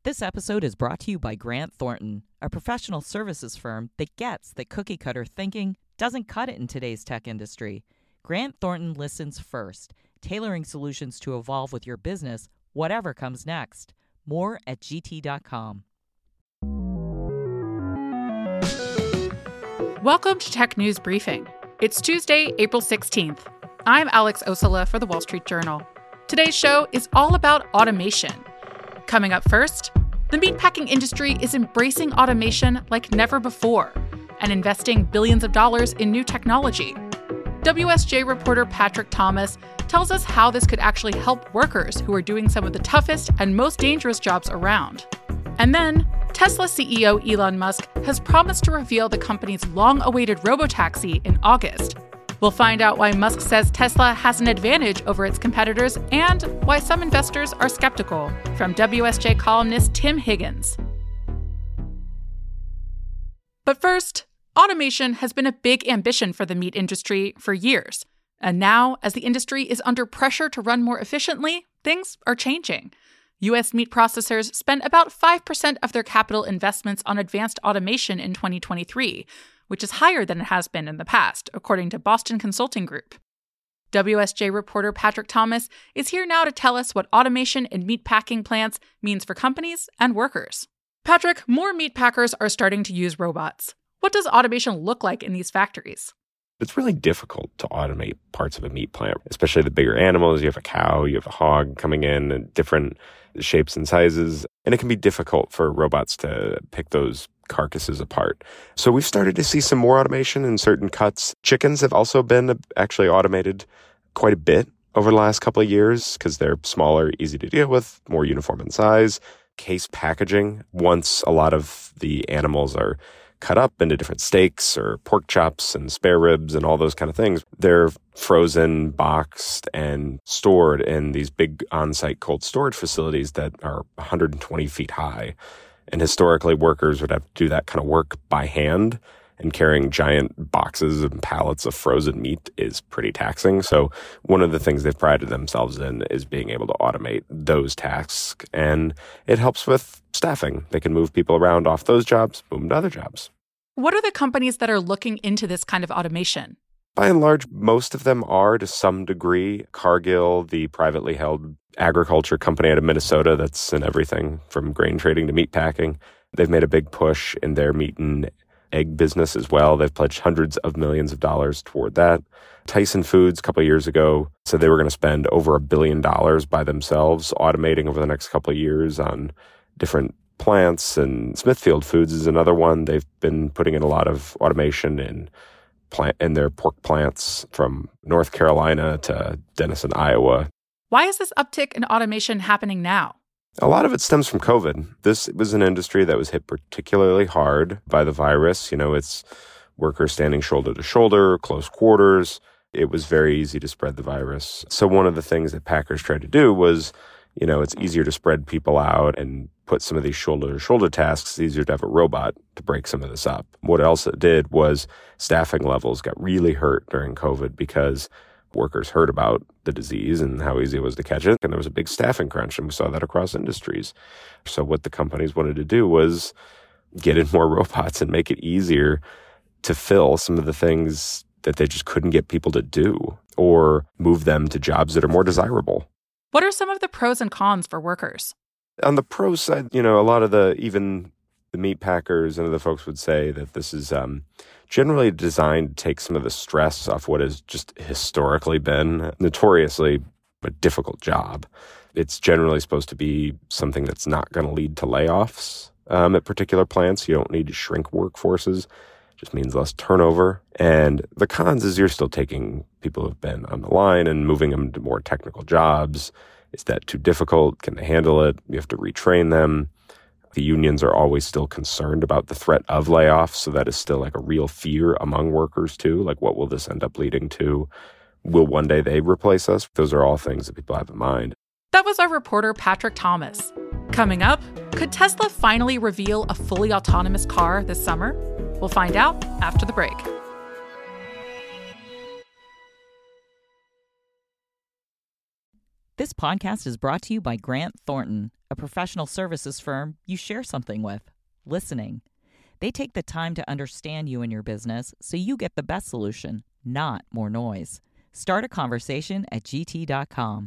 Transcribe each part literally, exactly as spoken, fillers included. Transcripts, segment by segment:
This episode is brought to you by Grant Thornton, a professional services firm that gets that cookie-cutter thinking doesn't cut it in today's tech industry. Grant Thornton listens first, tailoring solutions to evolve with your business, whatever comes next. More at G T dot com. Welcome to Tech News Briefing. It's Tuesday, April sixteenth. I'm Alex Osala for The Wall Street Journal. Today's show is all about automation. Coming up first, the meatpacking industry is embracing automation like never before and investing billions of dollars in new technology. W S J reporter Patrick Thomas tells us how this could actually help workers who are doing some of the toughest and most dangerous jobs around. And then, Tesla C E O Elon Musk has promised to reveal the company's long-awaited robotaxi in August. We'll find out why Musk says Tesla has an advantage over its competitors and why some investors are skeptical. From W S J columnist Tim Higgins. But first, automation has been a big ambition for the meat industry for years. And now, as the industry is under pressure to run more efficiently, things are changing. U S meat processors spent about five percent of their capital investments on advanced automation in twenty twenty-three, which is higher than it has been in the past, according to Boston Consulting Group. W S J reporter Patrick Thomas is here now to tell us what automation in meatpacking plants means for companies and workers. Patrick, more meat packers are starting to use robots. What does automation look like in these factories? It's really difficult to automate parts of a meat plant, especially the bigger animals. You have a cow, you have a hog coming in in different shapes and sizes, and it can be difficult for robots to pick those carcasses apart. So we've started to see some more automation in certain cuts. Chickens have also been actually automated quite a bit over the last couple of years because they're smaller, easy to deal with, more uniform in size. Case packaging, once a lot of the animals are cut up into different steaks or pork chops and spare ribs and all those kind of things, they're frozen, boxed, and stored in these big on-site cold storage facilities that are one hundred twenty feet high. And historically, workers would have to do that kind of work by hand, and carrying giant boxes and pallets of frozen meat is pretty taxing. So one of the things they've prided themselves in is being able to automate those tasks, and it helps with staffing. They can move people around off those jobs, move them to other jobs. What are the companies that are looking into this kind of automation? By and large, most of them are to some degree. Cargill, the privately held agriculture company out of Minnesota that's in everything from grain trading to meat packing, they've made a big push in their meat and egg business as well. They've pledged hundreds of millions of dollars toward that. Tyson Foods, a couple of years ago, said they were going to spend over a billion dollars by themselves automating over the next couple of years on different plants. And Smithfield Foods is another one. They've been putting in a lot of automation in plant in their pork plants from North Carolina to Denison, Iowa. Why is this uptick in automation happening now? A lot of it stems from COVID. This was an industry that was hit particularly hard by the virus. You know, it's workers standing shoulder to shoulder, close quarters. It was very easy to spread the virus. So one of the things that packers tried to do was, you know, it's easier to spread people out and put some of these shoulder-to-shoulder tasks. It's easier to have a robot to break some of this up. What else it did was staffing levels got really hurt during COVID because workers heard about the disease and how easy it was to catch it. And there was a big staffing crunch, and we saw that across industries. So what the companies wanted to do was get in more robots and make it easier to fill some of the things that they just couldn't get people to do, or move them to jobs that are more desirable. What are some of the pros and cons for workers? On the pro side, you know, a lot of the, even the meat packers and other folks would say that this is um, generally designed to take some of the stress off what has just historically been notoriously a difficult job. It's generally supposed to be something that's not going to lead to layoffs um, at particular plants. You don't need to shrink workforces. It just means less turnover. And the cons is you're still taking people who've been on the line and moving them to more technical jobs. Is that too difficult? Can they handle it? You have to retrain them. The unions are always still concerned about the threat of layoffs, so that is still like a real fear among workers too. Like, what will this end up leading to? Will one day they replace us? Those are all things that people have in mind. That was our reporter Patrick Thomas. Coming up, could Tesla finally reveal a fully autonomous car this summer? We'll find out after the break. This podcast is brought to you by Grant Thornton, a professional services firm you share something with, listening. They take the time to understand you and your business so you get the best solution, not more noise. Start a conversation at G T dot com.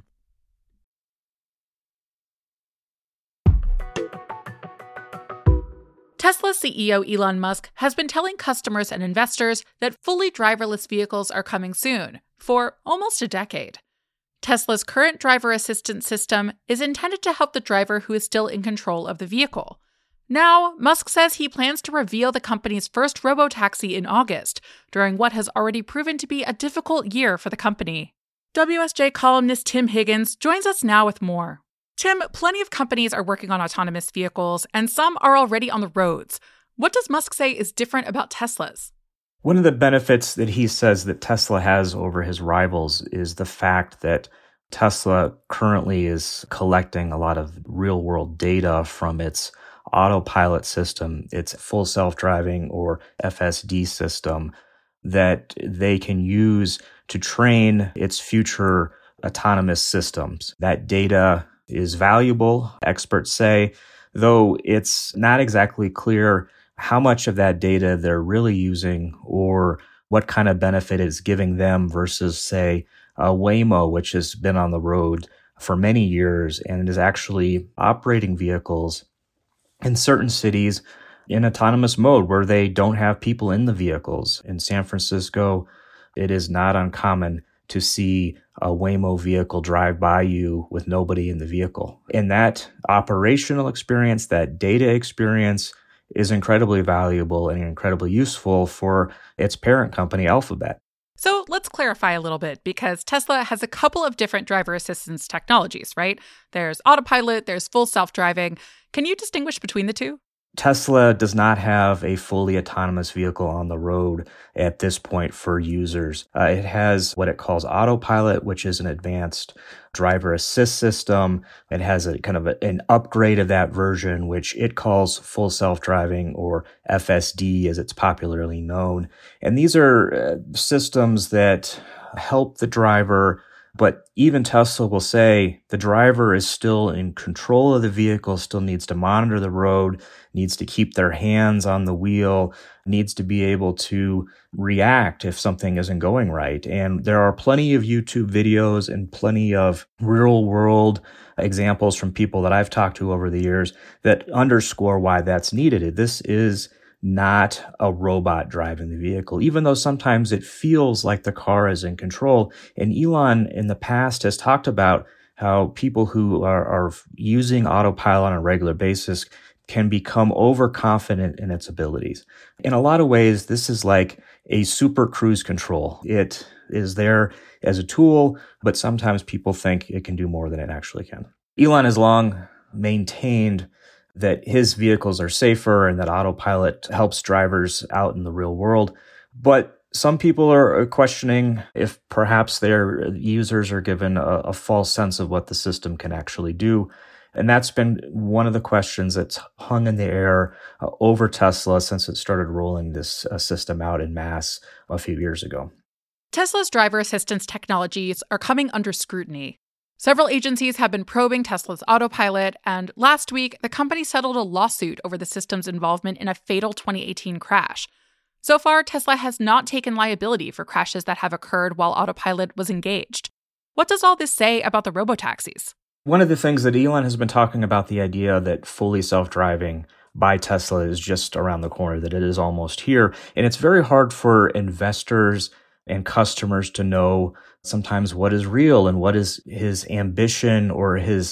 Tesla C E O Elon Musk has been telling customers and investors that fully driverless vehicles are coming soon, for almost a decade. Tesla's current driver assistance system is intended to help the driver who is still in control of the vehicle. Now, Musk says he plans to reveal the company's first robotaxi in August, during what has already proven to be a difficult year for the company. W S J columnist Tim Higgins joins us now with more. Tim, plenty of companies are working on autonomous vehicles, and some are already on the roads. What does Musk say is different about Tesla's? One of the benefits that he says that Tesla has over his rivals is the fact that Tesla currently is collecting a lot of real-world data from its autopilot system, its full self-driving or F S D system that they can use to train its future autonomous systems. That data is valuable, experts say, though it's not exactly clear how much of that data they're really using or what kind of benefit it's giving them versus, say, uh, Waymo, which has been on the road for many years and is actually operating vehicles in certain cities in autonomous mode where they don't have people in the vehicles. In San Francisco, it is not uncommon to see a Waymo vehicle drive by you with nobody in the vehicle. And that operational experience, that data experience, is incredibly valuable and incredibly useful for its parent company, Alphabet. So let's clarify a little bit, because Tesla has a couple of different driver assistance technologies, right? There's autopilot, there's full self-driving. Can you distinguish between the two? Tesla does not have a fully autonomous vehicle on the road at this point for users. Uh, it has what it calls autopilot, which is an advanced driver assist system. It has a kind of a, an upgrade of that version, which it calls full self-driving, or F S D as it's popularly known. And these are uh, systems that help the driver. But even Tesla will say the driver is still in control of the vehicle, still needs to monitor the road, needs to keep their hands on the wheel, needs to be able to react if something isn't going right. And there are plenty of YouTube videos and plenty of real world examples from people that I've talked to over the years that underscore why that's needed. This is not a robot driving the vehicle, even though sometimes it feels like the car is in control. And Elon in the past has talked about how people who are, are using autopilot on a regular basis can become overconfident in its abilities. In a lot of ways, this is like a super cruise control. It is there as a tool, but sometimes people think it can do more than it actually can. Elon has long maintained that his vehicles are safer and that autopilot helps drivers out in the real world. But some people are questioning if perhaps their users are given a, a false sense of what the system can actually do. And that's been one of the questions that's hung in the air uh, over Tesla since it started rolling this uh, system out in mass a few years ago. Tesla's driver assistance technologies are coming under scrutiny. Several agencies have been probing Tesla's autopilot, and last week, the company settled a lawsuit over the system's involvement in a fatal twenty eighteen crash. So far, Tesla has not taken liability for crashes that have occurred while autopilot was engaged. What does all this say about the robotaxis? One of the things that Elon has been talking about, the idea that fully self-driving by Tesla is just around the corner, that it is almost here. And it's very hard for investors and customers to know sometimes what is real and what is his ambition or his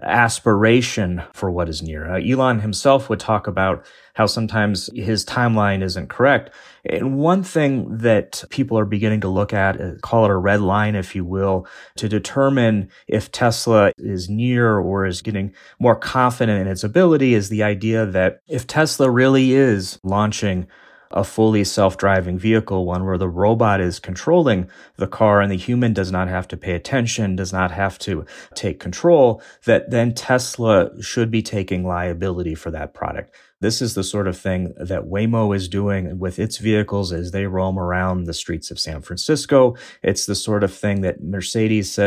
aspiration for what is near. Uh, Elon himself would talk about how sometimes his timeline isn't correct. And one thing that people are beginning to look at, uh, call it a red line, if you will, to determine if Tesla is near or is getting more confident in its ability is the idea that if Tesla really is launching a fully self-driving vehicle, one where the robot is controlling the car and the human does not have to pay attention, does not have to take control, that then Tesla should be taking liability for that product. This is the sort of thing that Waymo is doing with its vehicles as they roam around the streets of San Francisco. It's the sort of thing that Mercedes says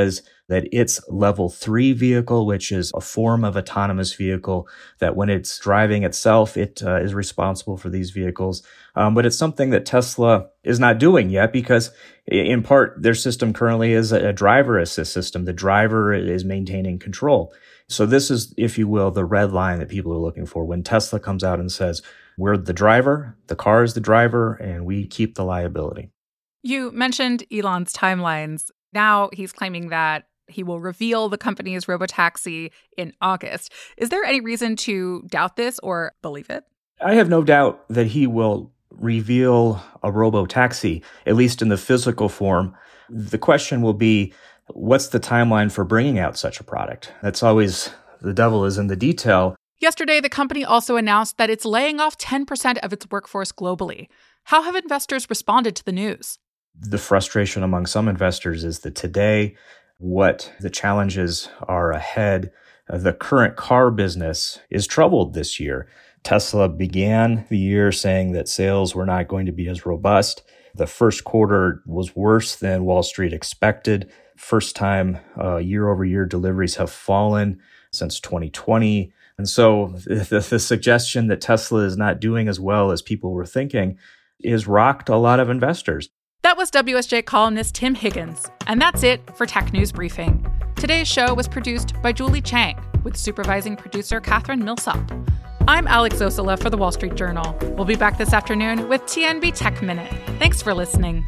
that its level three vehicle, which is a form of autonomous vehicle, that when it's driving itself, it uh, is responsible for these vehicles. Um, but it's something that Tesla is not doing yet because in part, their system currently is a driver assist system. The driver is maintaining control. So this is, if you will, the red line that people are looking for. When Tesla comes out and says, we're the driver, the car is the driver, and we keep the liability. You mentioned Elon's timelines. Now he's claiming that he will reveal the company's robotaxi in August. Is there any reason to doubt this or believe it? I have no doubt that he will reveal a robotaxi, at least in the physical form. The question will be, what's the timeline for bringing out such a product? That's always, the devil is in the detail. Yesterday, the company also announced that it's laying off ten percent of its workforce globally. How have investors responded to the news? The frustration among some investors is that today, what the challenges are ahead, uh, the current car business is troubled this year. Tesla began the year saying that sales were not going to be as robust. The first quarter was worse than Wall Street expected. First time uh, year-over-year deliveries have fallen since twenty twenty. And so the, the suggestion that Tesla is not doing as well as people were thinking has rocked a lot of investors. That was W S J columnist Tim Higgins. And that's it for Tech News Briefing. Today's show was produced by Julie Chang with supervising producer Catherine Millsop. I'm Alex Osala for The Wall Street Journal. We'll be back this afternoon with T N B Tech Minute. Thanks for listening.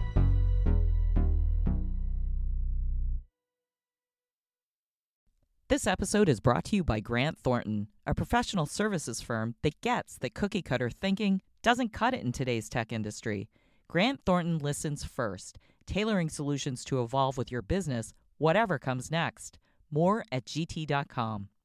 This episode is brought to you by Grant Thornton, a professional services firm that gets that cookie cutter thinking doesn't cut it in today's tech industry. Grant Thornton listens first, tailoring solutions to evolve with your business, whatever comes next. More at G T dot com.